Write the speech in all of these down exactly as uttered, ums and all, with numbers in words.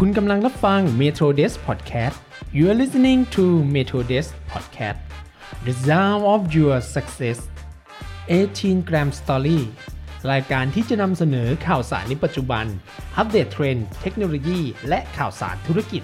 คุณกำลังรับฟัง Metro Desk Podcast You are listening to Metro Desk Podcast The Sound of Your Success สิบแปด Gram Story รายการที่จะนำเสนอข่าวสารในปัจจุบันอัปเดตเทรนด์เทคโนโลยีและข่าวสารธุรกิจ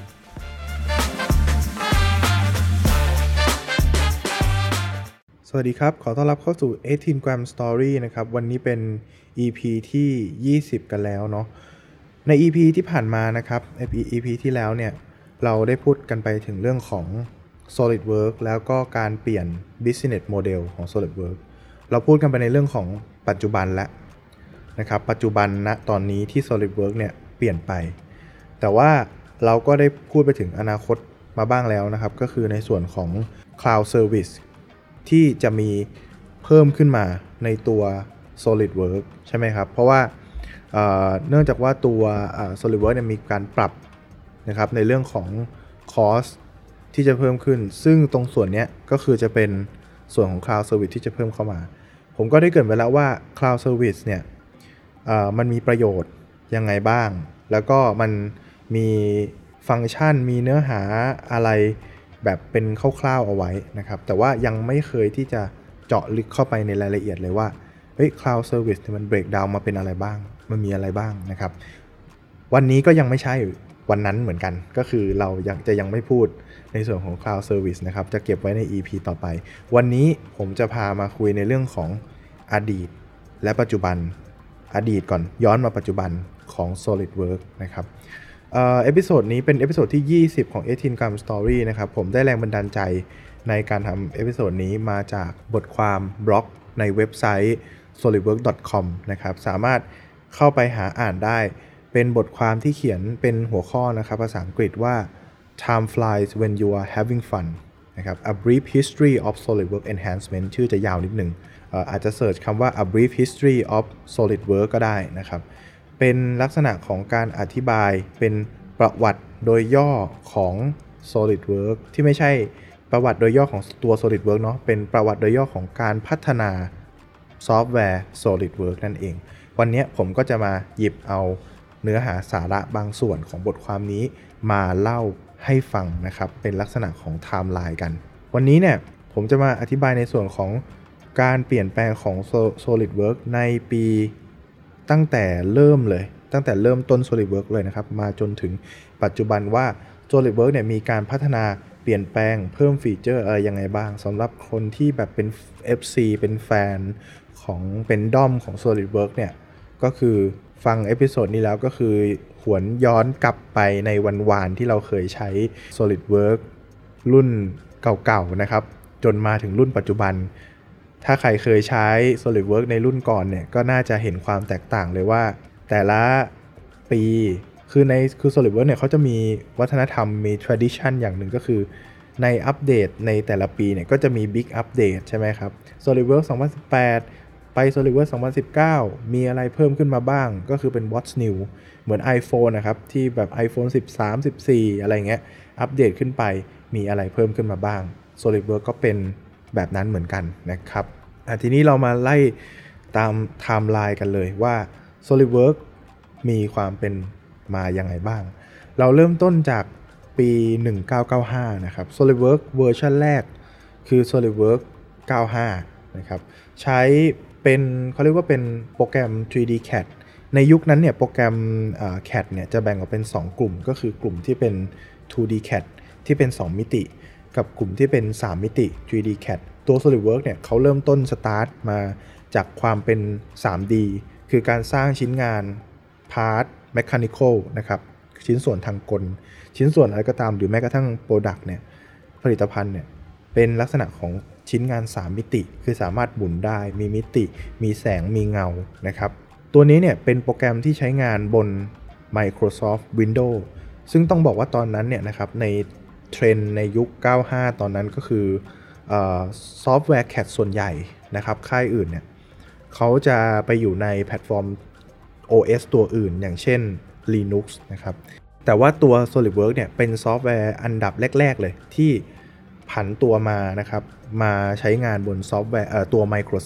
สวัสดีครับขอต้อนรับเข้าสู่สิบแปด Gram Story นะครับวันนี้เป็น อี พี ที่ยี่สิบกันแล้วเนาะใน อี พี ที่ผ่านมานะครับ อี พี ที่แล้วเนี่ยเราได้พูดกันไปถึงเรื่องของ SolidWorks แล้วก็การเปลี่ยน Business Model ของ SolidWorks เราพูดกันไปในเรื่องของปัจจุบันแล้วนะครับปัจจุบันณตอนนี้ที่ SolidWorks เนี่ยเปลี่ยนไปแต่ว่าเราก็ได้พูดไปถึงอนาคตมาบ้างแล้วนะครับก็คือในส่วนของ Cloud Service ที่จะมีเพิ่มขึ้นมาในตัว SolidWorks ใช่ไหมครับเพราะว่าเอ่อเนื่องจากว่าตัว SolidWorks เนี่ยมีการปรับนะครับในเรื่องของ cost ที่จะเพิ่มขึ้นซึ่งตรงส่วนนี้ก็คือจะเป็นส่วนของ Cloud Service ที่จะเพิ่มเข้ามาผมก็ได้เกริ่นไว้แล้วว่า Cloud Service เนี่ยเอ่อมันมีประโยชน์ยังไงบ้างแล้วก็มันมีฟังก์ชันมีเนื้อหาอะไรแบบเป็นคร่าวๆเอาไว้นะครับแต่ว่ายังไม่เคยที่จะเจาะลึกเข้าไปในรายละเอียดเลยว่าเฮ้ย Cloud Service มัน break down มาเป็นอะไรบ้างมันมีอะไรบ้างนะครับวันนี้ก็ยังไม่ใช่วันนั้นเหมือนกันก็คือเรายังจะยังไม่พูดในส่วนของ Cloud Service นะครับจะเก็บไว้ใน อี พี ต่อไปวันนี้ผมจะพามาคุยในเรื่องของอดีตและปัจจุบันอดีตก่อนย้อนมาปัจจุบันของ SolidWorks นะครับเอ่อเอพิโซดนี้เป็นเอพิโซดที่ยี่สิบของสิบแปด Gram Story นะครับผมได้แรงบันดาลใจในการทำเอพิโซดนี้มาจากบทความบล็อกในเว็บไซต์ solidworks ดอท คอม นะครับสามารถเข้าไปหาอ่านได้เป็นบทความที่เขียนเป็นหัวข้อนะครับภาษาอังกฤษว่า Time flies when you are having fun นะครับ A brief history of SolidWorks enhancement ชื่อจะยาวนิดนึง เอ่อ อาจจะเสิร์ชคำว่า A brief history of SolidWorks ก็ได้นะครับเป็นลักษณะของการอธิบายเป็นประวัติโดยย่อของ SolidWorks ที่ไม่ใช่ประวัติโดยย่อของตัว SolidWorks เนาะเป็นประวัติโดยย่อของการพัฒนาซอฟต์แวร์ SolidWorks นั่นเองวันนี้ผมก็จะมาหยิบเอาเนื้อหาสาระบางส่วนของบทความนี้มาเล่าให้ฟังนะครับเป็นลักษณะของไทม์ไลน์กันวันนี้เนี่ยผมจะมาอธิบายในส่วนของการเปลี่ยนแปลงของ SolidWorks ในปีตั้งแต่เริ่มเลยตั้งแต่เริ่มต้น SolidWorks เลยนะครับมาจนถึงปัจจุบันว่า SolidWorks เนี่ยมีการพัฒนาเปลี่ยนแปลงเพิ่มฟีเจอร์อะไรยังไงบ้างสำหรับคนที่แบบเป็น เอฟ ซี เป็นแฟนของเป็นด้อมของ SolidWorks เนี่ยก็คือฟังเอพิโซดนี้แล้วก็คือหวนย้อนกลับไปในวันวานที่เราเคยใช้ SolidWorks รุ่นเก่าๆนะครับจนมาถึงรุ่นปัจจุบันถ้าใครเคยใช้ SolidWorks ในรุ่นก่อนเนี่ยก็น่าจะเห็นความแตกต่างเลยว่าแต่ละปีคือในคือ SolidWorks เนี่ยเขาจะมีวัฒนธรรมมี tradition อย่างหนึ่งก็คือในอัปเดตในแต่ละปีเนี่ยก็จะมี big update ใช่ไหมครับ SolidWorks สองพันสิบแปดไป SolidWorks สองพันสิบเก้ามีอะไรเพิ่มขึ้นมาบ้างก็คือเป็น What's New เหมือน iPhone นะครับที่แบบ iPhone สิบสาม สิบสี่อะไรเงี้ยอัปเดตขึ้นไปมีอะไรเพิ่มขึ้นมาบ้าง SolidWorks ก็เป็นแบบนั้นเหมือนกันนะครับอ่ะทีนี้เรามาไล่ตามไทม์ไลน์กันเลยว่า SolidWorks มีความเป็นมายังไงบ้างเราเริ่มต้นจากปีหนึ่งพันเก้าร้อยเก้าสิบห้านะครับ SolidWorks เวอร์ชันแรกคือ SolidWorks เก้าสิบห้านะครับใช้เป็นเขาเรียกว่าเป็นโปรแกรม ทรี ดี ซี เอ ที ในยุคนั้นเนี่ยโปรแกรม เอ่อ ซี เอ ที เนี่ยจะแบ่งออกเป็นสองกลุ่มก็คือกลุ่มที่เป็น ทู ดี ซี เอ ที ที่เป็นสองมิติกับกลุ่มที่เป็นสามมิติ ทรี ดี ซี เอ ที ตัว SolidWorks เนี่ยเขาเริ่มต้นสตาร์ทมาจากความเป็น ทรี ดี คือการสร้างชิ้นงานพาร์ทmechanical นะครับชิ้นส่วนทางกลชิ้นส่วนอะไรก็ตามหรือแม้กระทั่ง product เนี่ยผลิตภัณฑ์เนี่ยเป็นลักษณะของชิ้นงานสามมิติคือสามารถหมุนได้มีมิติมีแสงมีเงานะครับตัวนี้เนี่ยเป็นโปรแกรมที่ใช้งานบน Microsoft Windows ซึ่งต้องบอกว่าตอนนั้นเนี่ยนะครับในเทรนด์ในยุคเก้าสิบห้าตอนนั้นก็คือซอฟต์แวร์ ซี เอ ที ส่วนใหญ่นะครับค่ายอื่นเนี่ยเขาจะไปอยู่ในแพลตฟอร์ม โอ เอส ตัวอื่นอย่างเช่น Linux นะครับแต่ว่าตัว SolidWorks เนี่ยเป็นซอฟต์แวร์อันดับแรกๆเลยที่ผันตัวมานะครับมาใช้งานบนซอฟต์แวร์เอ่อตัว Microsoft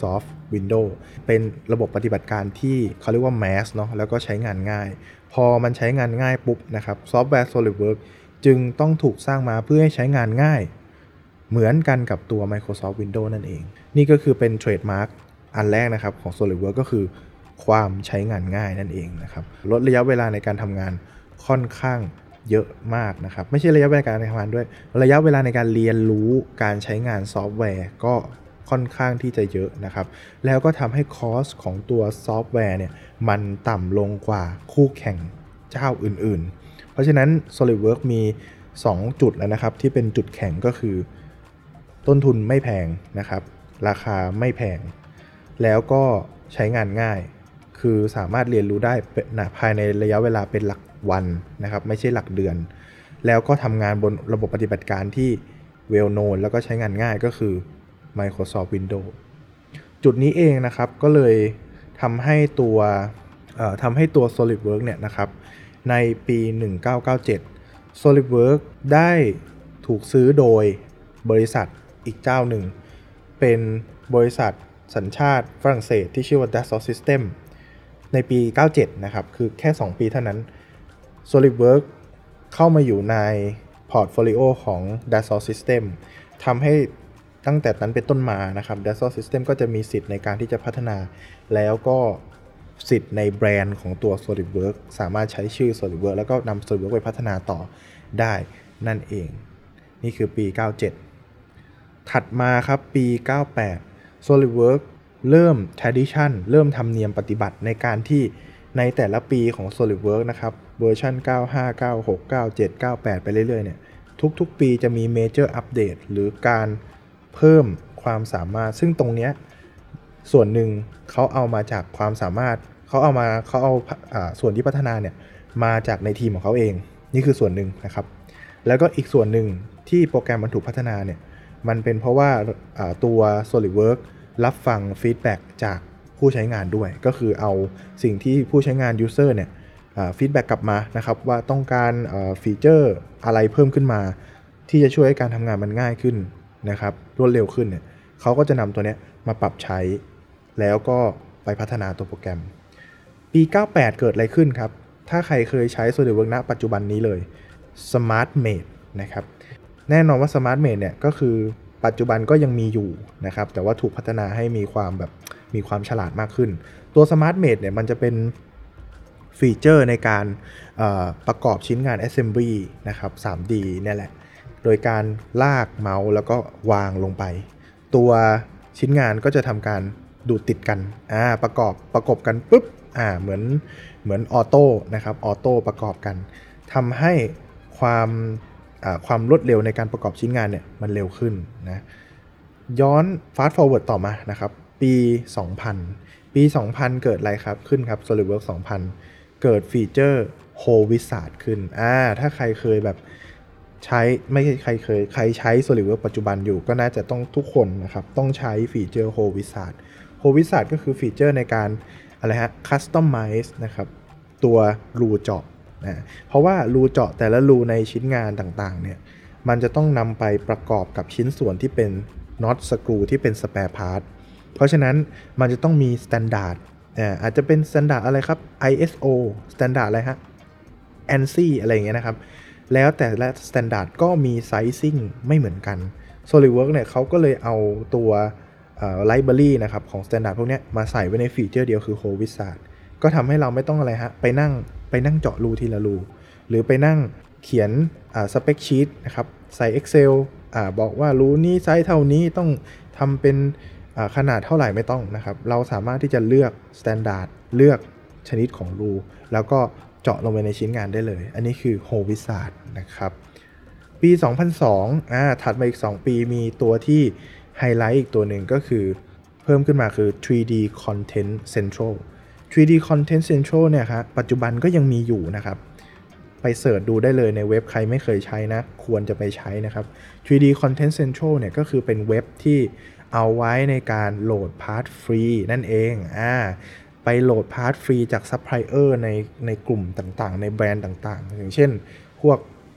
Windows เป็นระบบปฏิบัติการที่เขาเรียกว่า mass เนาะแล้วก็ใช้งานง่ายพอมันใช้งานง่ายปุ๊บนะครับซอฟต์แวร์ SolidWorks จึงต้องถูกสร้างมาเพื่อให้ใช้งานง่ายเหมือนกันกับตัว Microsoft Windows นั่นเองนี่ก็คือเป็นเทรดมาร์คอันแรกนะครับของ SolidWorks ก็คือความใช้งานง่ายนั่นเองนะครับลดระยะเวลาในการทำงานค่อนข้างเยอะมากนะครับไม่ใช่ระยะเวลาการทำงานด้วยระยะเวลาในการเรียนรู้การใช้งานซอฟต์แวร์ก็ค่อนข้างที่จะเยอะนะครับแล้วก็ทำให้คอสของตัวซอฟต์แวร์เนี่ยมันต่ำลงกว่าคู่แข่งเจ้าอื่นๆเพราะฉะนั้น SolidWorks มีสองจุดแล้วนะครับที่เป็นจุดแข็งก็คือต้นทุนไม่แพงนะครับราคาไม่แพงแล้วก็ใช้งานง่ายคือสามารถเรียนรู้ได้ภายในระยะเวลาเป็นหลักวันนะครับไม่ใช่หลักเดือนแล้วก็ทำงานบนระบบปฏิบัติการที่ well known แล้วก็ใช้งานง่ายก็คือ Microsoft Windows จุดนี้เองนะครับก็เลยทำให้ตัวทำให้ตัว SolidWorks เนี่ยนะครับในปีหนึ่งพันเก้าร้อยเก้าสิบเจ็ด SolidWorks ได้ถูกซื้อโดยบริษัทอีกเจ้าหนึ่งเป็นบริษัทสัญชาติฝรั่งเศสที่ชื่อว่า Dassault Systèmes ในปีเก้าสิบเจ็ดนะครับคือแค่สองปีเท่านั้น SolidWorks เข้ามาอยู่ในพอร์ตโฟลิโอของ Dassault Systèmes ทำให้ตั้งแต่นั้นเป็นต้นมานะครับ Dassault Systèmes ก็จะมีสิทธิ์ในการที่จะพัฒนาแล้วก็สิทธิ์ในแบรนด์ของตัว SolidWorks สามารถใช้ชื่อ SolidWorks แล้วก็นำ SolidWorks ไปพัฒนาต่อได้นั่นเองนี่คือปีเก้าสิบเจ็ดถัดมาครับปีเก้าสิบแปด SolidWorks เริ่ม tradition เริ่มธรรมเนียมปฏิบัติในการที่ในแต่ละปีของ SolidWorks นะครับเวอร์ชันเก้าสิบห้า เก้าสิบหก เก้าสิบเจ็ด เก้าสิบแปดไปเรื่อยๆเนี่ยทุกๆปีจะมี major update หรือการเพิ่มความสามารถซึ่งตรงเนี้ยส่วนหนึ่งเขาเอามาจากความสามารถเขาเอามาเขาเอาอ่าส่วนที่พัฒนาเนี่ยมาจากในทีมของเขาเองนี่คือส่วนหนึ่งนะครับแล้วก็อีกส่วนหนึ่งที่โปรแกรมมันถูกพัฒนาเนี่ยมันเป็นเพราะว่าตัว SolidWorks รับฟังฟีดแบ็กจากผู้ใช้งานด้วยก็คือเอาสิ่งที่ผู้ใช้งาน user เนี่ยฟีดแบ็กกลับมานะครับว่าต้องการฟีเจอร์อะไรเพิ่มขึ้นมาที่จะช่วยให้การทำงานมันง่ายขึ้นนะครับรวดเร็วขึ้นเนี่ยเขาก็จะนำตัวนี้มาปรับใช้แล้วก็ไปพัฒนาตัวโปรแกรมปีเก้าสิบแปดเกิดอะไรขึ้นครับถ้าใครเคยใช้ SolidWorks ณปัจจุบันนี้เลย Smart Mate นะครับแน่นอนว่า Smart Mate เนี่ยก็คือปัจจุบันก็ยังมีอยู่นะครับแต่ว่าถูกพัฒนาให้มีความแบบมีความฉลาดมากขึ้นตัว Smart Mate เนี่ยมันจะเป็นฟีเจอร์ในการประกอบชิ้นงาน Assembly นะครับ ทรี ดี เนี่ยแหละโดยการลากเมาส์แล้วก็วางลงไปตัวชิ้นงานก็จะทำการดูดติดกันอ่าประกอบประกบกันปุ๊บอ่าเหมือนเหมือนออโต้นะครับออโต้ประกอบกันทำให้ความความรวดเร็วในการประกอบชิ้นงานเนี่ยมันเร็วขึ้นนะย้อน fast forward ต่อมานะครับปีสองพันปีสองพันเกิดอะไรครับขึ้นครับ SolidWorks สองพันเกิดฟีเจอร์ Whole Wizard ขึ้นอ่าถ้าใครเคยแบบใช้ไม่ใช่ใครเคยใครใช้ SolidWorks ปัจจุบันอยู่ก็น่าจะต้องทุกคนนะครับต้องใช้ฟีเจอร์ Whole Wizard Whole Wizard ก็คือฟีเจอร์ในการอะไรฮะ Customize นะครับตัวรูเจาะนะเพราะว่ารูเจาะแต่ละรูในชิ้นงานต่างๆเนี่ยมันจะต้องนำไปประกอบกับชิ้นส่วนที่เป็นน็อตสกรูที่เป็นสแปร์พาร์ทเพราะฉะนั้นมันจะต้องมีสแตนดาร์ดอาจจะเป็นสแตนดาร์ดอะไรครับ ไอ เอส โอ สแตนดาร์ดอะไรฮะ แอน ซี อะไรอย่างเงี้ยนะครับแล้วแต่ละสแตนดาร์ดก็มีไซซิ่งไม่เหมือนกัน SolidWorks เนี่ยเขาก็เลยเอาตัวไลบรารีนะครับของสแตนดาร์ดพวกนี้มาใส่ไว้ในฟีเจอร์เดียวคือ Whole Wizard ก็ทำให้เราไม่ต้องอะไรฮะไปนั่งไปนั่งเจาะรูทีละรูหรือไปนั่งเขียนสเปคชีตนะครับใส่ Excel อ่าบอกว่ารูนี้ไซส์เท่านี้ต้องทำเป็นขนาดเท่าไหร่ไม่ต้องนะครับเราสามารถที่จะเลือกสแตนดาร์ดเลือกชนิดของรูแล้วก็เจาะลงไปในชิ้นงานได้เลยอันนี้คือ Whole Wizard นะครับปีสองพันสองอ่าถัดมาอีกสองปีมีตัวที่ไฮไลท์อีกตัวหนึ่งก็คือเพิ่มขึ้นมาคือ ทรี ดี Content Central ทรี ดี Content Central เนี่ยครับปัจจุบันก็ยังมีอยู่นะครับไปเสิร์ชดูได้เลยในเว็บใครไม่เคยใช้นะควรจะไปใช้นะครับ ทรี ดี Content Central เนี่ยก็คือเป็นเว็บที่เอาไว้ในการโหลดพาร์ทฟรีนั่นเองอ่าไปโหลดพาร์ทฟรีจากซัพพลายเออร์ในในกลุ่มต่างๆในแบรนด์ต่างๆอย่างเช่นพวก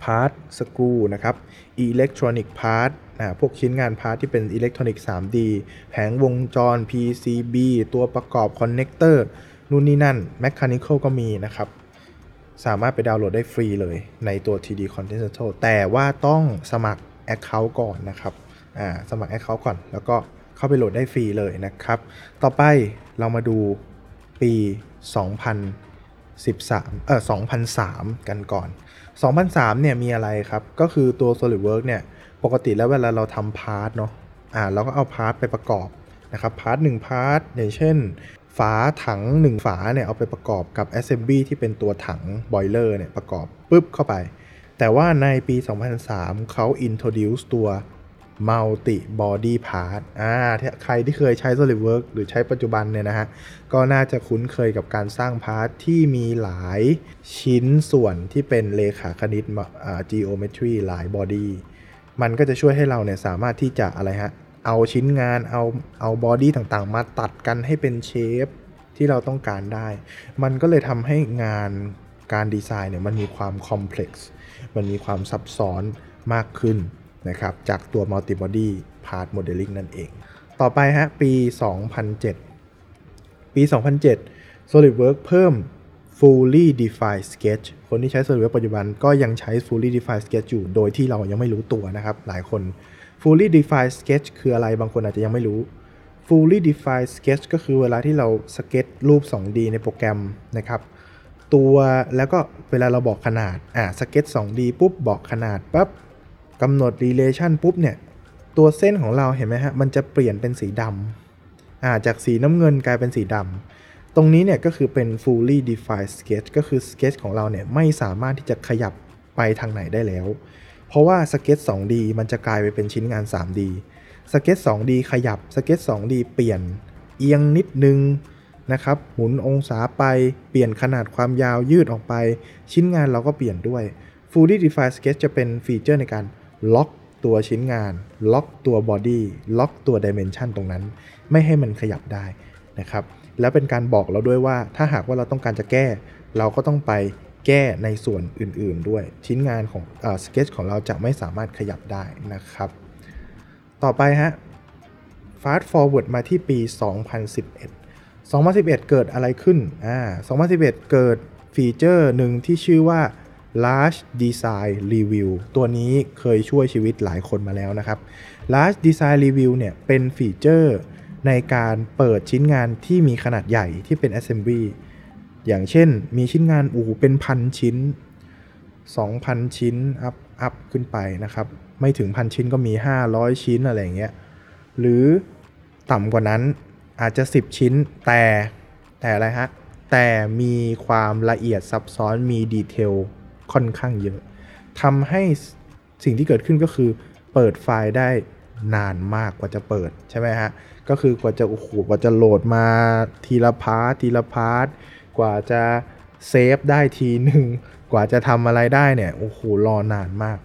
พาร์ทสกรูนะครับอิเล็กทรอนิกพาร์ทอ่าพวกชิ้นงานพาร์ทที่เป็นอิเล็กทรอนิกส์ ทรี ดี แผงวงจร พี ซี บี ตัวประกอบคอนเนคเตอร์นู่นนี่นั่น Mechanical ก็มีนะครับสามารถไปดาวน์โหลดได้ฟรีเลยในตัว ที ดี Continental แต่ว่าต้องสมัคร Account ก่อนนะครับอ่าสมัคร Account ก่อนแล้วก็เข้าไปโหลดได้ฟรีเลยนะครับต่อไปเรามาดูปี สองพันสิบสาม เอ่อ สองพันสาม กันก่อน สองพันสาม เนี่ยมีอะไรครับก็คือตัว SolidWorks เนี่ยปกติแล้วเวลาเราทำพาร์ทเนาะอ่าเราก็เอาพาร์ทไปประกอบนะครับพาร์ทหนึ่งพาร์ทอย่างเช่นฝาถังหนึ่งฝาเนี่ยเอาไปประกอบกับ Assembly ที่เป็นตัวถัง Boiler เนี่ยประกอบปึ๊บเข้าไปแต่ว่าในปี สองพันสาม เขา introduce ตัว Multi Body Part อ่าใครที่เคยใช้ SolidWorks หรือใช้ปัจจุบันเนี่ยนะฮะก็น่าจะคุ้นเคยกับการสร้างพาร์ทที่มีหลายชิ้นส่วนที่เป็นเลขาคณิตอ่า Geometry หลาย Body มันก็จะช่วยให้เราเนี่ยสามารถที่จะอะไรฮะเอาชิ้นงานเอาเอาบอดี้ต่างๆมาตัดกันให้เป็นเชฟที่เราต้องการได้มันก็เลยทำให้งานการดีไซน์เนี่ยมันมีความคอมเพล็กซ์มันมีความซับซ้อนมากขึ้นนะครับจากตัว Multi Body Part Modeling นั่นเองต่อไปฮะปี สองพันเจ็ด ปี สองพันเจ็ด SolidWorks เพิ่ม Fully Defined Sketch คนที่ใช้ SolidWorks ปัจจุบันก็ยังใช้ Fully Defined Sketch อยู่โดยที่เรายังไม่รู้ตัวนะครับหลายคนFully Defined Sketch คืออะไรบางคนอาจจะยังไม่รู้ Fully Defined Sketch ก็คือเวลาที่เราสเก็ตรูป ทู ดี ในโปรแกรมนะครับตัวแล้วก็เวลาเราบอกขนาดอ่าสเก็ต ทู ดี ปุ๊บบอกขนาดปั๊บกำหนด relation ปุ๊บเนี่ยตัวเส้นของเราเห็นไหมฮะมันจะเปลี่ยนเป็นสีดำอ่าจากสีน้ำเงินกลายเป็นสีดำตรงนี้เนี่ยก็คือเป็น Fully Defined Sketch ก็คือ Sketch ของเราเนี่ยไม่สามารถที่จะขยับไปทางไหนได้แล้วเพราะว่าสเก็ต ทู ดี มันจะกลายไปเป็นชิ้นงาน ทรี ดี สเก็ต ทู ดี ขยับสเก็ต ทู ดี เปลี่ยนเอียงนิดนึงนะครับหมุนองศาไปเปลี่ยนขนาดความยาวยืดออกไปชิ้นงานเราก็เปลี่ยนด้วย Fully Defined Sketch จะเป็นฟีเจอร์ในการล็อกตัวชิ้นงานล็อกตัวบอดี้ล็อกตัว Dimension ตรงนั้นไม่ให้มันขยับได้นะครับแล้วเป็นการบอกเราด้วยว่าถ้าหากว่าเราต้องการจะแก้เราก็ต้องไปแก้ในส่วนอื่นๆด้วยชิ้นงานของเอ่อ sketch ของเราจะไม่สามารถขยับได้นะครับต่อไปฮะ fast forward มาที่ปี สองพันสิบเอ็ด สองพันสิบเอ็ด เกิดอะไรขึ้นอ่าสองพันสิบเอ็ด เกิดฟีเจอร์หนึ่งที่ชื่อว่า large design review ตัวนี้เคยช่วยชีวิตหลายคนมาแล้วนะครับ large design review เนี่ยเป็นฟีเจอร์ในการเปิดชิ้นงานที่มีขนาดใหญ่ที่เป็น assemblyอย่างเช่นมีชิ้นงานอู่เป็นพันชิ้น สองพัน ชิ้นอัพอัพขึ้นไปนะครับไม่ถึงพันชิ้นก็มีห้าร้อยชิ้นอะไรอย่างเงี้ยหรือต่ำกว่านั้นอาจจะสิบชิ้นแต่แต่อะไรฮะแต่มีความละเอียดซับซ้อนมีดีเทลค่อนข้างเยอะทำให้สิ่งที่เกิดขึ้นก็คือเปิดไฟล์ได้นานมากกว่าจะเปิดใช่ไหมฮะก็คือกว่าจะโอ้โหกว่าจะโหลดมาทีละพาร์ททีละพาร์ทกว่าจะเซฟได้ทีหนึ่งกว่าจะทำอะไรได้เนี่ยโอ้โหรอนานมาก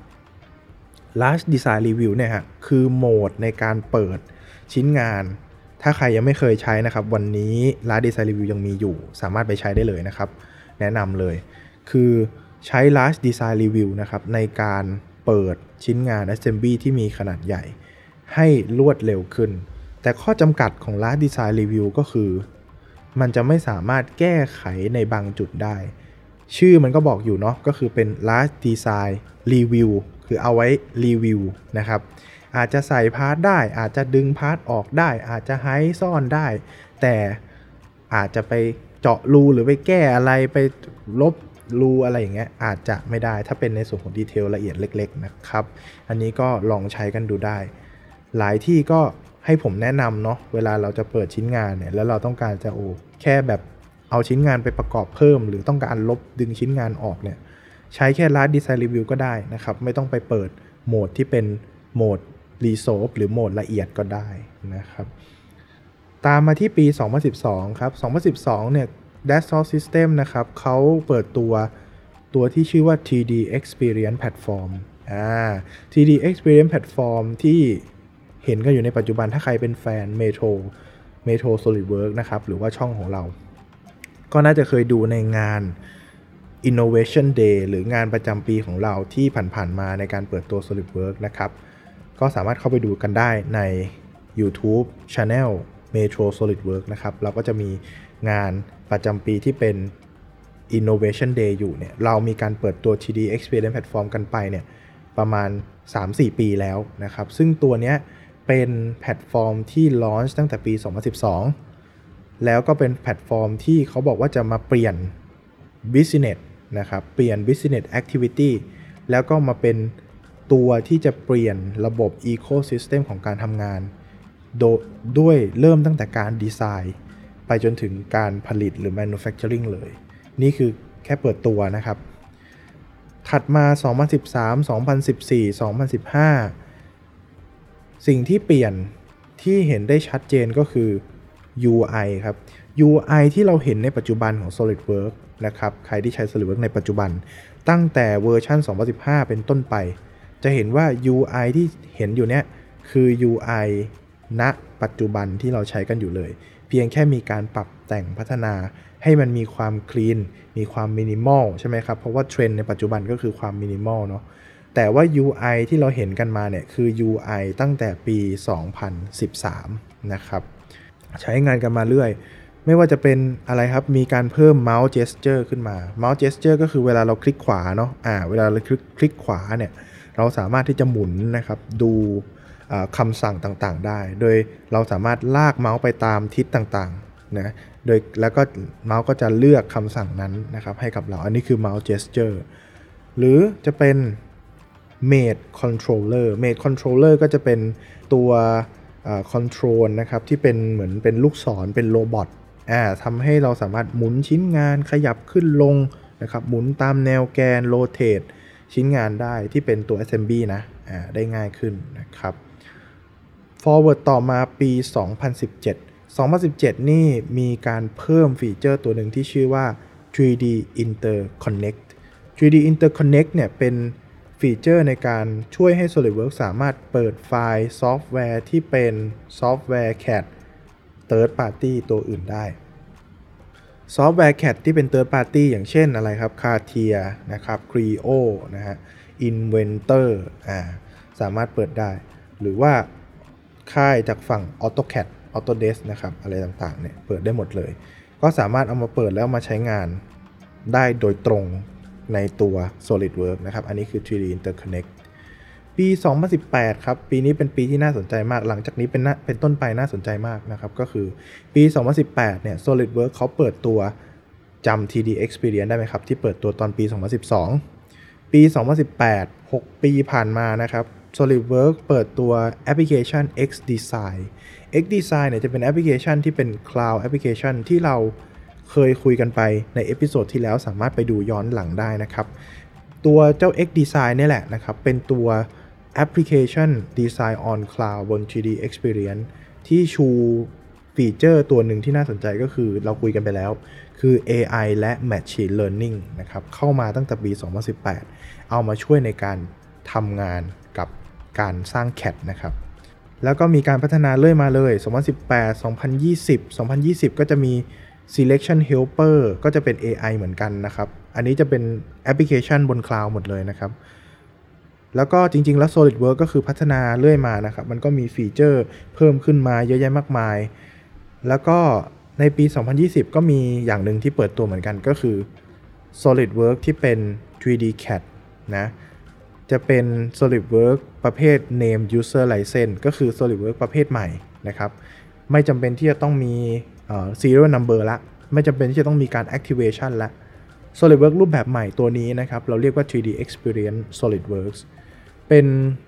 Large Design Review เนี่ยฮะคือโหมดในการเปิดชิ้นงานถ้าใครยังไม่เคยใช้นะครับวันนี้ Large Design Review ยังมีอยู่สามารถไปใช้ได้เลยนะครับแนะนำเลยคือใช้ Large Design Review นะครับในการเปิดชิ้นงาน Assembly ที่มีขนาดใหญ่ให้รวดเร็วขึ้นแต่ข้อจำกัดของ Large Design Review ก็คือมันจะไม่สามารถแก้ไขในบางจุดได้ชื่อมันก็บอกอยู่เนาะก็คือเป็น Large Design Review คือเอาไว้รีวิวนะครับอาจจะใส่พาร์ทได้อาจจะดึงพาร์ทออกได้อาจจะไฮซ่อนได้แต่อาจจะไปเจาะรูหรือไปแก้อะไรไปลบรูอะไรอย่างเงี้ยอาจจะไม่ได้ถ้าเป็นในส่วนของดีเทลละเอียดเล็กๆนะครับอันนี้ก็ลองใช้กันดูได้หลายที่ก็ให้ผมแนะนำเนาะเวลาเราจะเปิดชิ้นงานเนี่ยแล้วเราต้องการจะโอ้แค่แบบเอาชิ้นงานไปประกอบเพิ่มหรือต้องการลบดึงชิ้นงานออกเนี่ยใช้แค่ Large Design Review ก็ได้นะครับไม่ต้องไปเปิดโหมดที่เป็นโหมด Resolve หรือโหมดละเอียดก็ได้นะครับตามมาที่ปี สองพันสิบสอง ครับ สองพันสิบสอง เนี่ย Dassault System นะครับเขาเปิดตัวตัวที่ชื่อว่า ทรี ดี Experience Platform อ่า ทรี ดี Experience Platform ที่เห็นกันอยู่ในปัจจุบันถ้าใครเป็นแฟน Metro Metro SolidWorks นะครับหรือว่าช่องของเราก็น่าจะเคยดูในงาน Innovation Day หรืองานประจำปีของเราที่ผ่านๆมาในการเปิดตัว SolidWorks นะครับก็สามารถเข้าไปดูกันได้ใน YouTube Channel Metro SolidWorks นะครับเราก็จะมีงานประจำปีที่เป็น Innovation Day อยู่เนี่ยเรามีการเปิดตัว ทรี ดี Experience Platform กันไปเนี่ยประมาณ สามถึงสี่ ปีแล้วนะครับซึ่งตัวเนี้ยเป็นแพลตฟอร์มที่ลอนช์ตั้งแต่ปี สองพันสิบสอง แล้วก็เป็นแพลตฟอร์มที่เขาบอกว่าจะมาเปลี่ยน Business นะครับเปลี่ยน Business Activity แล้วก็มาเป็นตัวที่จะเปลี่ยนระบบ Ecosystem ของการทำงานโดยด้วยเริ่มตั้งแต่การดีไซน์ไปจนถึงการผลิตหรือ Manufacturing เลยนี่คือแค่เปิดตัวนะครับถัดมาสองพันสิบสาม สองพันสิบสี่ สองพันสิบห้าสิ่งที่เปลี่ยนที่เห็นได้ชัดเจนก็คือ ยู ไอ ครับ ยู ไอ ที่เราเห็นในปัจจุบันของ SolidWorks นะครับใครที่ใช้ SolidWorks ในปัจจุบันตั้งแต่เวอร์ชันสองพันสิบห้าเป็นต้นไปจะเห็นว่า ยู ไอ ที่เห็นอยู่เนี้ยคือ ยู ไอ ณ ปัจจุบันที่เราใช้กันอยู่เลยเพียงแค่มีการปรับแต่งพัฒนาให้มันมีความคลีนมีความมินิมอลใช่ไหมครับเพราะว่าเทรนด์ในปัจจุบันก็คือความมินิมอลเนาะแต่ว่า ยู ไอ ที่เราเห็นกันมาเนี่ยคือ ยู ไอ ตั้งแต่ปี สองพันสิบสาม นะครับใช้งานกันมาเรื่อยไม่ว่าจะเป็นอะไรครับมีการเพิ่ม Mouse Gesture ขึ้นมา Mouse Gesture ก็คือเวลาเราคลิกขวาเนาะอ่าเวลาเราคลิกคลิกขวาเนี่ยเราสามารถที่จะหมุนนะครับดูคำสั่งต่างๆได้โดยเราสามารถลากเมาส์ไปตามทิศต่างๆนะโดยแล้วก็เมาส์ก็จะเลือกคำสั่งนั้นนะครับให้กับเราอันนี้คือ Mouse Gesture หรือจะเป็น Made Controller Made Controller ก็จะเป็นตัวคอนโทรลนะครับที่เป็นเหมือนเป็นลูกศรเป็นโรบอทอ่าทำให้เราสามารถหมุนชิ้นงานขยับขึ้นลงนะครับหมุนตามแนวแกนโรเตทชิ้นงานได้ที่เป็นตัว Assembly นะอ่าได้ง่ายขึ้นนะครับ Forward ต่อมาปี สองพันสิบเจ็ด สองพันสิบเจ็ด นี่มีการเพิ่มฟีเจอร์ตัวหนึ่งที่ชื่อว่า ทรี ดี Interconnect ทรี ดี Interconnect เนี่ยเป็นฟีเจอร์ในการช่วยให้ SolidWorks สามารถเปิดไฟล์ซอฟต์แวร์ที่เป็นซอฟต์แวร์ ซี เอ ที Third Party ตัวอื่นได้ซอฟต์แวร์ ซี เอ ที ที่เป็น Third Party อย่างเช่นอะไรครับ CATIA นะครับ Creo นะฮะ Inventor อ่าสามารถเปิดได้หรือว่าค่ายจากฝั่ง AutoCAD Autodesk นะครับอะไรต่างๆเนี่ยเปิดได้หมดเลยก็สามารถเอามาเปิดแล้วมาใช้งานได้โดยตรงในตัว SolidWorks นะครับอันนี้คือ ทรี ดี Interconnect ปี สองพันสิบแปด ครับปีนี้เป็นปีที่น่าสนใจมากหลังจากนี้เป็นเป็นต้นไปน่าสนใจมากนะครับก็คือปี สองพันสิบแปด เนี่ย SolidWorks เขาเปิดตัวจำ ทรี ดี Experience ได้ไหมครับที่เปิดตัวตอนปี สองพันสิบสอง ปี สองพันสิบแปด หก ปีผ่านมานะครับ SolidWorks เปิดตัวแอปพลิเคชัน X-Design X-Design เนี่ยจะเป็นแอปพลิเคชันที่เป็น Cloud Application ที่เราเคยคุยกันไปในเอพิโซดที่แล้วสามารถไปดูย้อนหลังได้นะครับตัวเจ้า X-Design นี่แหละนะครับเป็นตัวแอปพลิเคชัน Design on Cloud บน ทรี ดี Experience ที่ชูฟีเจอร์ตัวหนึ่งที่น่าสนใจก็คือเราคุยกันไปแล้วคือ เอ ไอ และ Machine Learning นะครับเข้ามาตั้งแต่ปี สองพันสิบแปด เอามาช่วยในการทำงานกับการสร้าง ซี เอ ที นะครับแล้วก็มีการพัฒนาเรื่อยมาเลย สองพันสิบแปด สองพันยี่สิบ สองพันยี่สิบ ก็จะมี Selection Helper ก็จะเป็น เอ ไอ เหมือนกันนะครับอันนี้จะเป็นแอปพลิเคชันบนคลาวด์หมดเลยนะครับแล้วก็จริงๆแล้ว SolidWorks ก็คือพัฒนาเรื่อยมานะครับมันก็มีฟีเจอร์เพิ่มขึ้นมาเยอะแยะมากมายแล้วก็ในปี สองพันยี่สิบ ก็มีอย่างหนึ่งที่เปิดตัวเหมือนกันก็คือ SolidWorks ที่เป็น ทรี ดี ซี เอ ที นะจะเป็น SolidWorks ประเภท Name User License ก็คือ SolidWorks ประเภทใหม่นะครับไม่จำเป็นที่จะต้องมีเอ่อ serial number ละไม่จำเป็นที่จะต้องมีการ activation ละ SolidWorks รูปแบบใหม่ตัวนี้นะครับเราเรียกว่า ทรี ดี Experience SolidWorks เป็น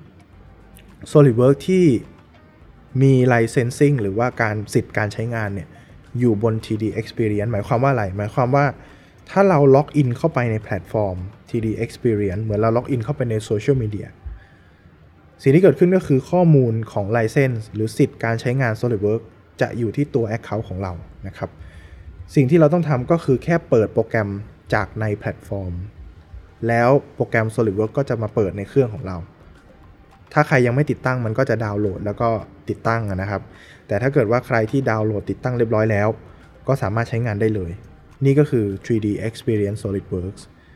SolidWorks ที่มี licensing หรือว่าการสิทธิ์การใช้งานเนี่ยอยู่บน ทรี ดี Experience หมายความว่าอะไรหมายความว่าถ้าเราล็อกอินเข้าไปในแพลตฟอร์ม ทรี ดี Experience เหมือนเราล็อกอินเข้าไปในโซเชียลมีเดียสิ่งที่เกิดขึ้นก็คือข้อมูลของ license หรือสิทธิ์การใช้งาน SolidWorks จะอยู่ที่ตัว Account ของเรานะครับสิ่งที่เราต้องทำก็คือแค่เปิดโปรแกรมจากในแพลตฟอร์มแล้วโปรแกรม SolidWorks ก็จะมาเปิดในเครื่องของเราถ้าใครยังไม่ติดตั้งมันก็จะดาวน์โหลดแล้วก็ติดตั้งนะครับแต่ถ้าเกิดว่าใครที่ดาวน์โหลดติดตั้งเรียบร้อยแล้วก็สามารถใช้งานได้เลยนี่ก็คือ ทรี ดี Experience SolidWorks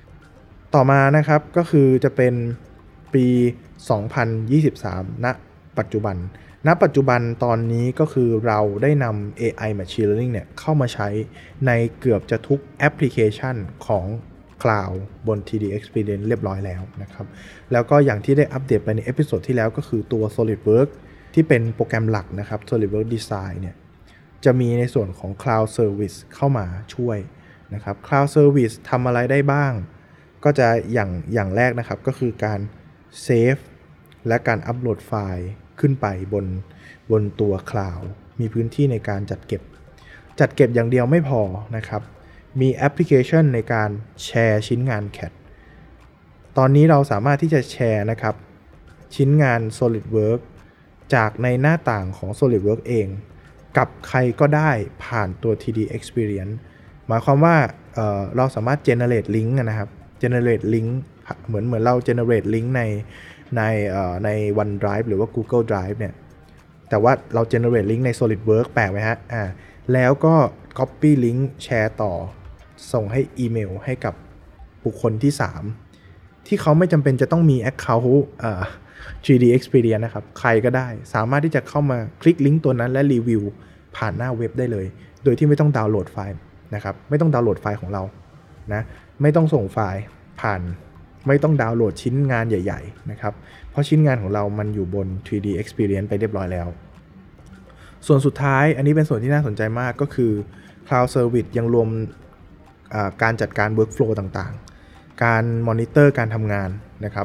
ต่อมานะครับก็คือจะเป็นปี สองพันยี่สิบสาม ณ ปัจจุบันณ ปัจจุบันตอนนี้ก็คือเราได้นำ เอ ไอ Machine Learning เนี่ยเข้ามาใช้ในเกือบจะทุกแอปพลิเคชันของ Cloud บน ที ดี Experience เรียบร้อยแล้วนะครับแล้วก็อย่างที่ได้อัปเดตไปในเอพิโซดที่แล้วก็คือตัว SolidWorks ที่เป็นโปรแกรมหลักนะครับ SolidWorks Design เนี่ยจะมีในส่วนของ Cloud Service เข้ามาช่วยนะครับ Cloud Service ทำอะไรได้บ้างก็จะอย่างอย่างแรกนะครับก็คือการเซฟและการอัปโหลดไฟล์ขึ้นไปบนบนตัว Cloud มีพื้นที่ในการจัดเก็บจัดเก็บอย่างเดียวไม่พอนะครับมีแอปพลิเคชันในการแชร์ชิ้นงาน ซี เอ ที ตอนนี้เราสามารถที่จะแชร์นะครับชิ้นงาน SolidWorks จากในหน้าต่างของ SolidWorks เองกับใครก็ได้ผ่านตัว ที ดี Experience หมายความว่า เอ่อ เราสามารถ generate link นะครับ generate link เหมือนเหมือนเรา generate link ในในเอ่อใน OneDrive หรือว่า Google Drive เนี่ยแต่ว่าเรา generate link ใน SolidWorks แปลกไหมฮะอ่าแล้วก็ copy link แชร์ต่อส่งให้อีเมลให้กับบุคคลที่สามที่เขาไม่จำเป็นจะต้องมี account เอ่อ ที ดี Experience นะครับใครก็ได้สามารถที่จะเข้ามาคลิกลิงก์ตัวนั้นและรีวิวผ่านหน้าเว็บได้เลยโดยที่ไม่ต้องดาวน์โหลดไฟล์นะครับไม่ต้องดาวน์โหลดไฟล์ของเรานะไม่ต้องส่งไฟล์ผ่านไม่ต้องดาวน์โหลดชิ้นงานใหญ่ๆนะครับเพราะชิ้นงานของเรามันอยู่บน ที ดี Experience ไปเรียบร้อยแล้วส่วนสุดท้ายอันนี้เป็นส่วนที่น่าสนใจมากก็คือ Cloud Service ยังรวมการจัดการ Workflow ต่างๆการมอนิเตอร์การทำงานนะครับ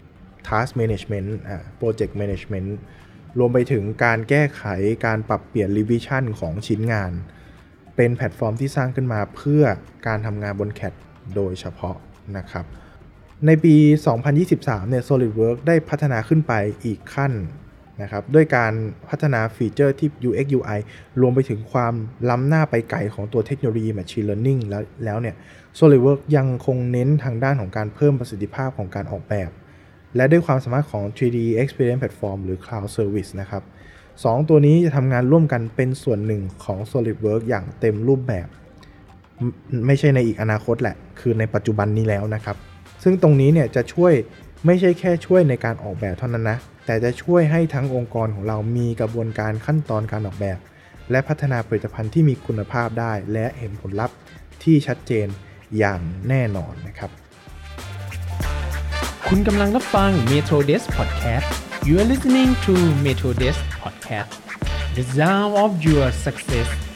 Task Management อ่า Project Management รวมไปถึงการแก้ไขการปรับเปลี่ยน Revision ของชิ้นงานเป็นแพลตฟอร์มที่สร้างขึ้นมาเพื่อการทำงานบน ซี เอ ที โดยเฉพาะนะครับในปี สองพันยี่สิบสาม เนี่ย SolidWorks ได้พัฒนาขึ้นไปอีกขั้นนะครับด้วยการพัฒนาฟีเจอร์ที่ ยู เอ็กซ์ ยู ไอ รวมไปถึงความล้ำหน้าไปไกลของตัวเทคโนโลยี Machine Learning แล้วแล้วเนี่ย SolidWorks ยังคงเน้นทางด้านของการเพิ่มประสิทธิภาพของการออกแบบและด้วยความสามารถของ ทรี ดี Experience Platform หรือ Cloud Service นะครับสองตัวนี้จะทำงานร่วมกันเป็นส่วนหนึ่งของ SolidWorks อย่างเต็มรูปแบบไม่ใช่ในอีกอนาคตแหละคือในปัจจุบันนี้แล้วนะครับซึ่งตรงนี้เนี่ยจะช่วยไม่ใช่แค่ช่วยในการออกแบบเท่านั้นนะแต่จะช่วยให้ทั้งองค์กรของเรามีกระบวนการขั้นตอนการออกแบบและพัฒนาผลิตภัณฑ์ที่มีคุณภาพได้และเห็นผลลัพธ์ที่ชัดเจนอย่างแน่นอนนะครับคุณกำลังรับฟัง Metro Desk Podcast You are listening to Metro Desk Podcast The Sound of Your Success